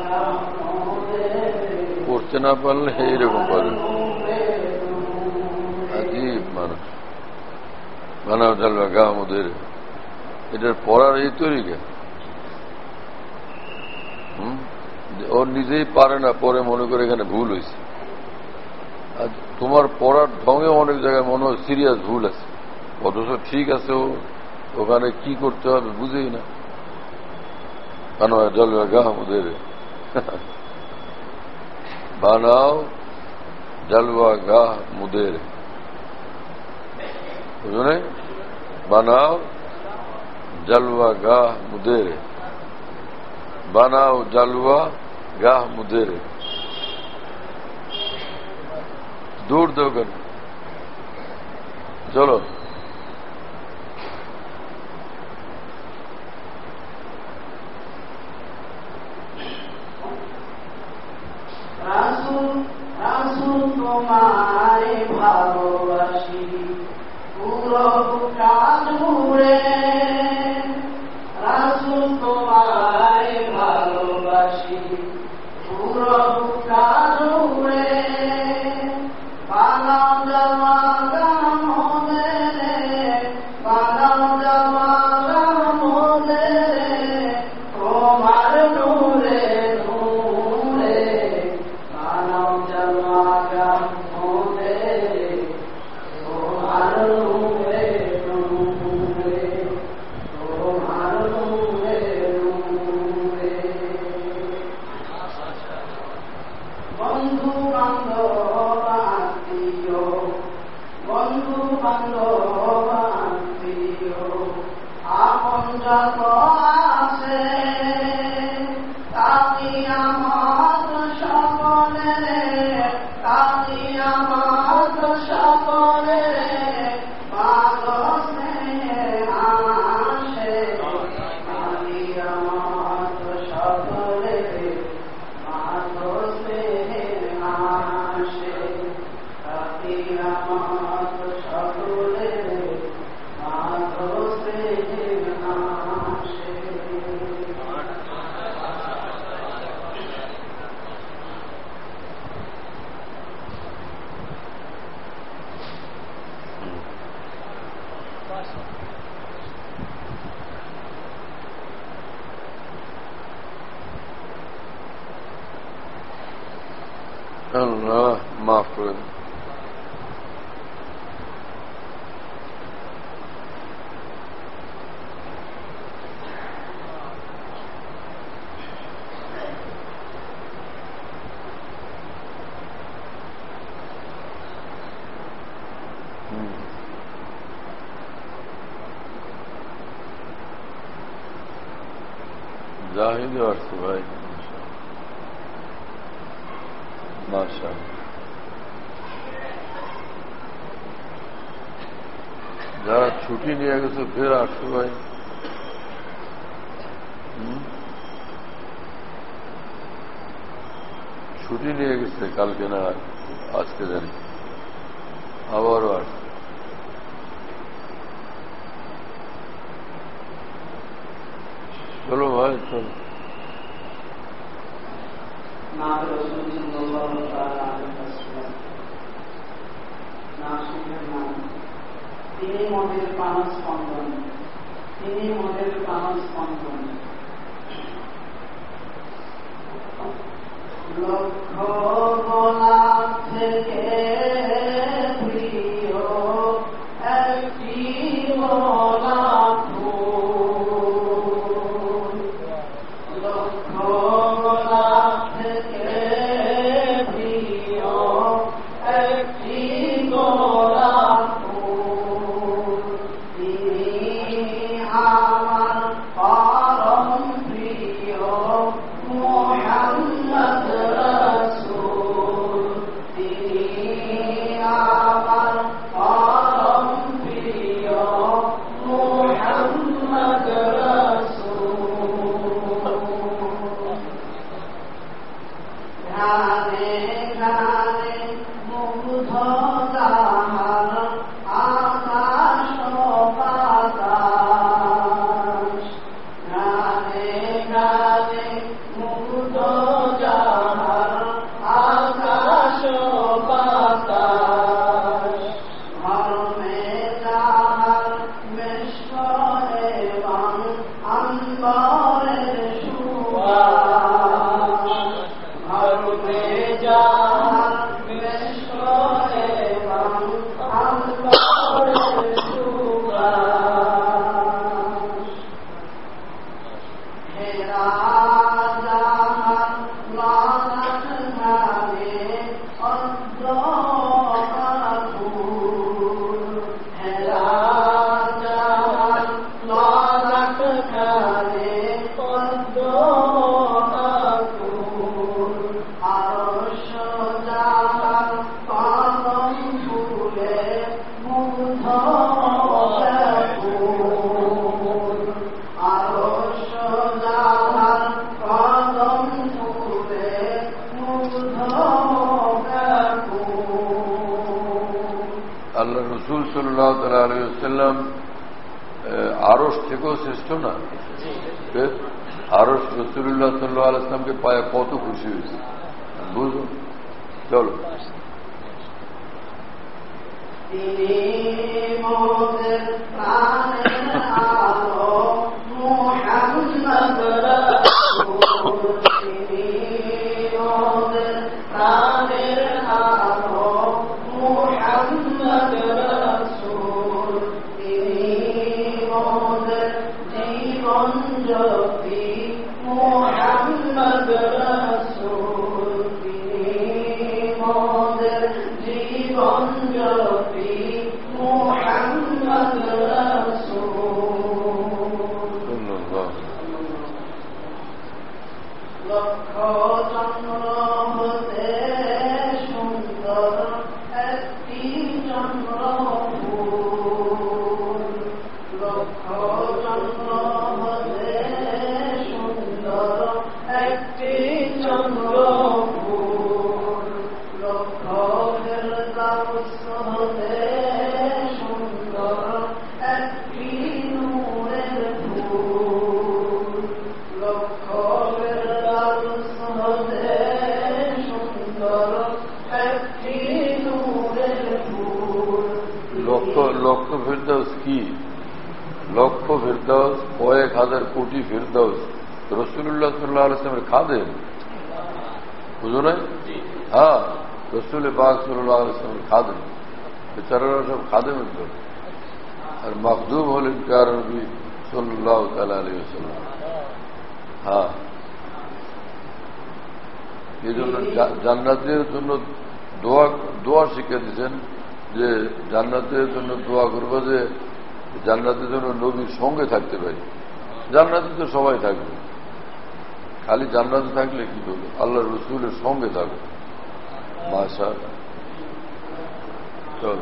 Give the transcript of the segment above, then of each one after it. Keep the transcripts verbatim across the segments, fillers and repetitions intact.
পড়তে না পারলে এইরকম পারে আজীব মানুষ বানাও জালবা গা মোদের এটার পড়ার এই তরিকা হম ওর নিজেই পারে না পরে মনে করে এখানে ভুল হয়েছে আর তোমার পড়ার ঢঙে অনেক জায়গায় মনে হয় সিরিয়াস ভুল আছে অথচ ঠিক আছে ও ওখানে কি করতে হবে বুঝেই না বানাও জালবা গা মোদের বানাও জালওয়া গাহ মুদের বুঝলে বানাও জালওয়া গাহ মুদের বানাও জালওয়া গাহ মুদের দৌড় দেও কেন চলো তোমারে ভালোবাসি পুরো কাজ জুড়ে রাসূল তোমারে ভালোবাসি পুরো কাজ জুড়ে বানাও জালওয়া মোদের বানাও জালওয়া মোদের তোমার নূরে নূরে বানাও জালওয়া মোদের তোমার নূরে নূরে তোমার নূরে নূরে বন্ধু বান্ধব আত্মীয় বন্ধু বান্ধব আত্মীয় আপন যত আছে তাই আমার সকলে তাই আমার সকলে মাগসে আসে তাই আমার সকলে মাগসে আসে তাই আমার সকলে মাগসে আসে আল্লাহ মাফ করে দিন। হুম। জাহিদও আসছে ভাই মাশাআল্লাহ যারা ছুটি নিয়ে গেছে ফের আসছে ভাই হুম? ছুটি নিয়ে গেছে কালকে না আজকে জানি আবারও আসছে চলো ভাই চলো তিনি মনের প্রাণ স্পন্দন তিনি মনের প্রাণ স্পন্দন লক্ষ গোলাপ থেকে প্রিয় একটি গোলাপ ফুল লক্ষ গোলাপ থেকে প্রিয় একটি গোলাপ ফুল তিনি আমার পরম প্রিয় মুহাম্মদ রাসূল আল্লাহ রসুল সাল্লাল্লাহু তাআলা আলাইহি ওয়াসাল্লাম আরশ থেকেও শ্রেষ্ঠ না? আরশ রাসূলুল্লাহ সাল্লাল্লাহু আলাইহি ওয়াসাল্লামকে পায় কত খুশি হয়েছে বুঝুন। চলো লক্ষ ফেরদাউস কি? লক্ষ ফেরদাউস, কয়েক হাজার কোটি ফেরদাউস রাসূলুল্লাহ সাল্লাল্লাহু আলাইহি ওয়াসাল্লামের খাদেম, বুঝো না? হ্যাঁ, রাসূল পাক সাল্লাল্লাহু আলাইহি ওয়াসাল্লামের খাদেম, বেচারারা সব খাদেমের দল। আর মাখদুম হলেন প্যারা নবী সাল্লাল্লাহু তাআলা আলাইহি ওয়াসাল্লাম। হ্যাঁ, এই জন্য জান্নাতের জন্য দোয়া দোয়া শিখে দিয়েছেন যে জান্নাতের জন্য দোয়া করবো যে জান্নাতের জন্য নবীর সঙ্গে থাকতে পারি। জান্নাতে তো সবাই থাকবে, খালি জান্নাতে থাকলে কি করবে? আল্লাহ রসুলের সঙ্গে থাকবে। মাশাআল্লাহ। চল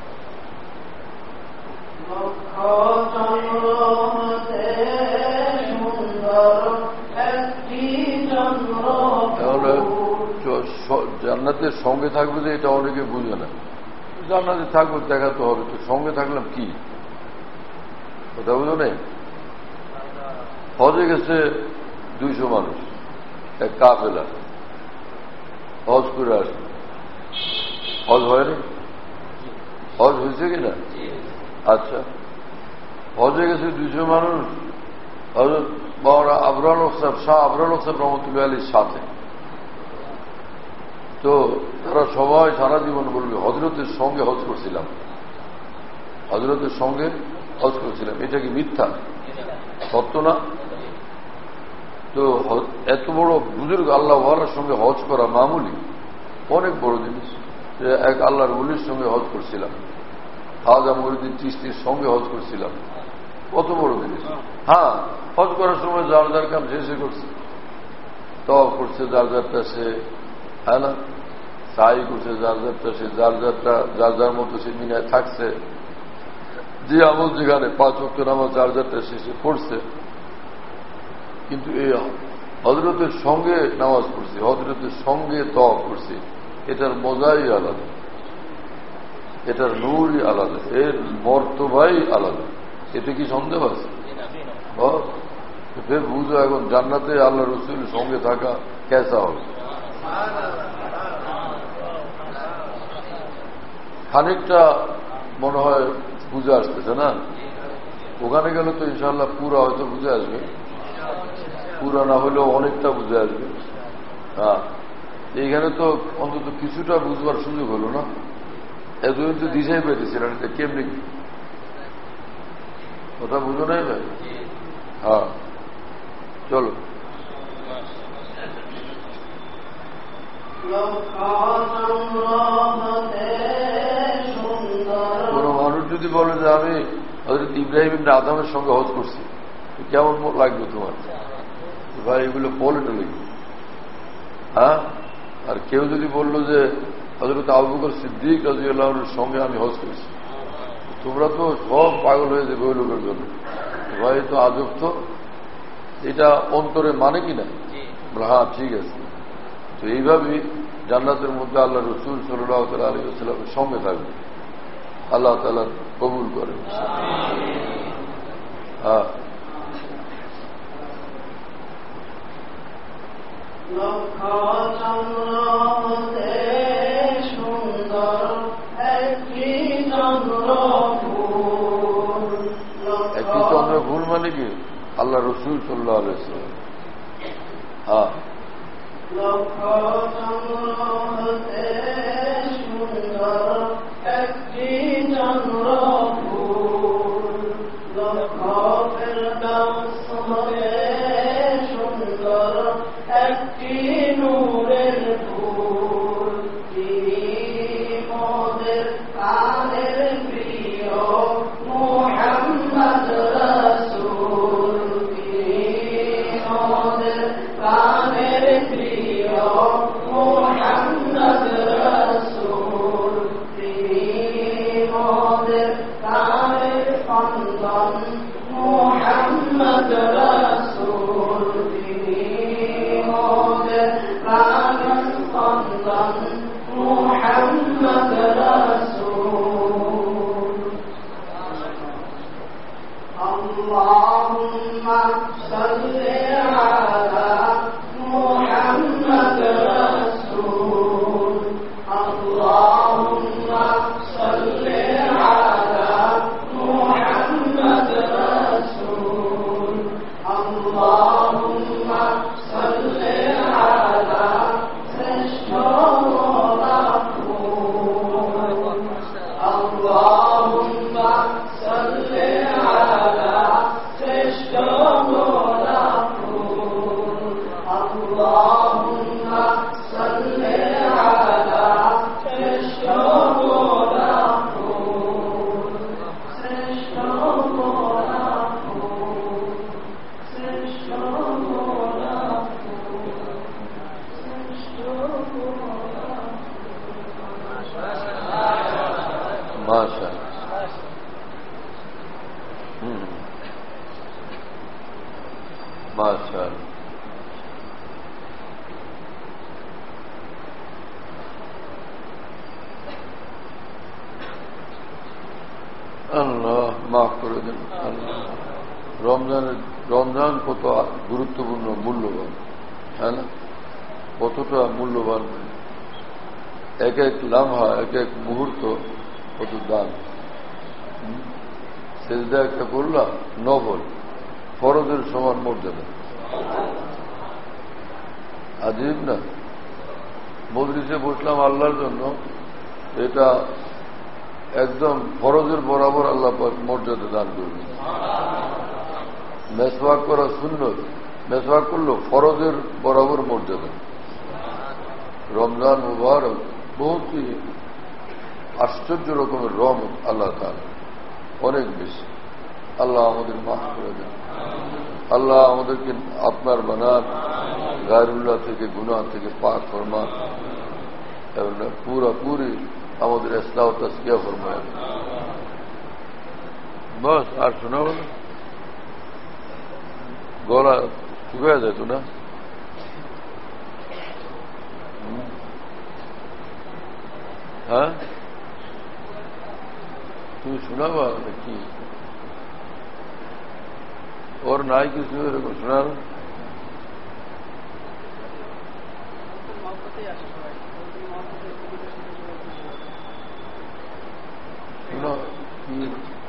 তাহলে জান্নাতের সঙ্গে থাকবে যে এটা অনেকে বুঝে না। জান্নাতে থাকবো দেখাতে হবে, তো সঙ্গে থাকলাম কি কথা বুঝো নেই? হজে গেছে দুইশো মানুষ, এক কাফেলা হজ করে আসবে। হজ হয়নি? হজ হয়েছে কিনা? আচ্ছা, হজে গেছে দুইশো মানুষ, হজরত বাবা আবরাল হক সাহেব, শাহ আবরাল হক সাহেব রহমতুল্লাহ আলীর সাথে। তো তারা সবাই সারা জীবন বলবে হজরতের সঙ্গে হজ করছিলাম, হজরতের সঙ্গে হজ করছিলাম। এটা কি মিথ্যা? সত্য না? তো এত বড় বুজুর্গ আল্লাহ ওয়ালার সঙ্গে হজ করা মামুলি, অনেক বড় জিনিস। যে এক আল্লাহর ওলির সঙ্গে হজ করছিলাম, খাওয়া মরিদিন চিস্তির সঙ্গে হজ করছিলাম, কত বড় জিনিস। হ্যাঁ, হজ করার সময় যার যার কাম শেষে করছে, তওয়াফ করছে যার যারটা সে, হ্যাঁ না, সাই করছে যার যারটা সে, যার যারটা যার যার মতো সে মিনায় থাকছে, যে আমল যেখানে পাঁচ ওয়াক্ত নামাজ যার যারটা শেষে পড়ছে। কিন্তু এই হজরতের সঙ্গে নামাজ পড়ছি, হজরতের সঙ্গে তওয়াফ করছি, এটার মজাই আলাদা, এটার নূরই আলাদা, এর মর্তবাই আলাদা। এতে কি সন্দেহ আছে? ফের বুঝো এখন জান্নাতে আল্লাহ রসুলের সঙ্গে থাকা কেসা হবে। খানিকটা মনে হয় বুঝে আসতেছে না? ওখানে গেলে তো ইনশাল্লাহ পুরা হয়তো বুঝে আসবে, পুরা না হলেও অনেকটা বুঝে আসবে। হ্যাঁ, এইখানে তো অন্তত কিছুটা বুঝবার সুযোগ হলো না। এতদিন তো দিশাই পেয়েছিলেন এটা কেমনি কথা বুঝো নাই ভাই? হ্যাঁ, চলো কোন মানুষ যদি বলে যে আমি হযরত ইব্রাহিম ইবনে আদমের সঙ্গে হজ করছি, কেমন লাগবে তোমার? ভাই এগুলো বলে না লিখবে। হ্যাঁ, আর কেউ যদি বললো যে হযরত আবু বকর সিদ্দিক রাদিয়াল্লাহু আনহুর সঙ্গে আমি হজ করছি, তোমরা তো সব পাগল হয়ে যাবে ওই লোকের জন্য। ভাই তো আজব, তো এটা অন্তরে মানে কিনা? হ্যাঁ, ঠিক আছে। তো এইভাবেই জান্নাতের মধ্যে আল্লাহ রসুল সাল্লাল্লাহু আলাইহি ওয়াসাল্লামের সঙ্গে থাকবে। আল্লাহ তাআলা কবুল করে। হ্যাঁ, লক্ষ চন্দ্র হতে সুন্দর একটি চন্দ্র ফুল। একটি চন্দ্র ফুল মানে কি? আল্লাহ রসুল সাল্লাল্লাহু আলাইহি ওয়াসাল্লাম। হ্যাঁ, লক্ষ চন্দ্র হতে সুন্দর একটি চন্দ্র ফুল। লক্ষ ফেরদাউস হতে সুন্দর একটি নূরের ফুল। তিনি মোদের প্রাণের প্রিয় মুহাম্মদ রাসূল। তিনি মোদের প্রাণের প্রিয় মুহাম্মদ রাসূল। তিনি মোদের প্রাণের স্পন্দন মুহাম্মদ রাসূল। তিনি মোদের প্রাণের স্পন্দন মুহাম্মদ রাসূল। আল্লাহুম্মা সাল্লি আলা মুহাম্মদ রাসূল। আল্লাহুম্মা সাল্লি আলা মুহাম্মদ রাসূল। আল্লাহুম্মা সাল্লি আলা শ্রেষ্ঠ রাসূল। আল্লাহুম্মা সাল্লি আলা শ্রেষ্ঠ রাসূল। আল্লাহুম্মা সাল্লি আলা শ্রেষ্ঠ রাসূল। শ্রেষ্ঠ রাসূল। শ্রেষ্ঠ রাসূল। শ্রেষ্ঠ মাশা হুম মাশা আল্লাহ মাফ করে দেন। আল্লাহ, রমজানের রমজান কত গুরুত্বপূর্ণ, মূল্যবান, হ্যাঁ না? কতটা মূল্যবান, এক এক লামহা, এক এক মুহূর্ত কত দান। সেজদা একটা করলাম, নফল, ফরজের সমান মর্যাদা। আজীব না? মজলিসে বসলাম আল্লাহর জন্য, এটা একদম ফরজের বরাবর আল্লাহ পাক মর্যাদা দান করবে। মেসওয়াক করা সুন্নত, মেসওয়াক করলো ফরজের বরাবর মর্যাদা। রমজান মুবারক বহুত আশ্চর্য রকমের রহমত আল্লাহ তাআলা, অনেক বেশি। আল্লাহ আমাদের মাফ করে দেন। আল্লাহ আমাদেরকে আপনার বানান, গায়রুল্লাহ থেকে, গুনাহ থেকে পাক ফরমান, এবং পুরা পুরি আমাদের ইসলাহ তাসকিয়া ফরমায়। বস আর শোনাবো না, গলা শুকিয়ে যেত না। হ্যাঁ, তুমি শোনাবা কি? ওর নাই কিছু এরকম শোনার? শোনো কি